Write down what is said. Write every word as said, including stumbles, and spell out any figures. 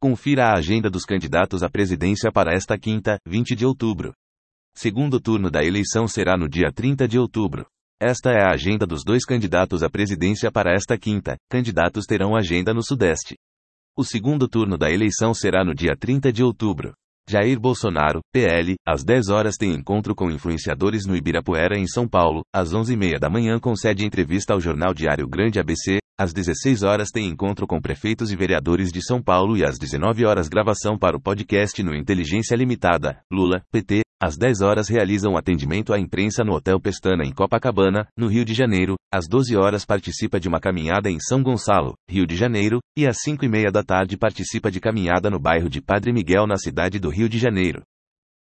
Confira a agenda dos candidatos à presidência para esta quinta, vinte de outubro. Segundo turno da eleição será no dia trinta de outubro. Esta é a agenda dos dois candidatos à presidência para esta quinta. Candidatos terão agenda no Sudeste. O segundo turno da eleição será no dia trinta de outubro. Jair Bolsonaro, P L, às dez horas tem encontro com influenciadores no Ibirapuera, em São Paulo. Às onze e meia da manhã concede entrevista ao jornal Diário Grande A B C. Às dezesseis horas tem encontro com prefeitos e vereadores de São Paulo e às dezenove horas gravação para o podcast no Inteligência Limitada. Lula, P T, às dez horas realizam atendimento à imprensa no Hotel Pestana em Copacabana, no Rio de Janeiro. Às doze horas participa de uma caminhada em São Gonçalo, Rio de Janeiro, e às cinco e meia da tarde participa de caminhada no bairro de Padre Miguel, na cidade do Rio de Janeiro.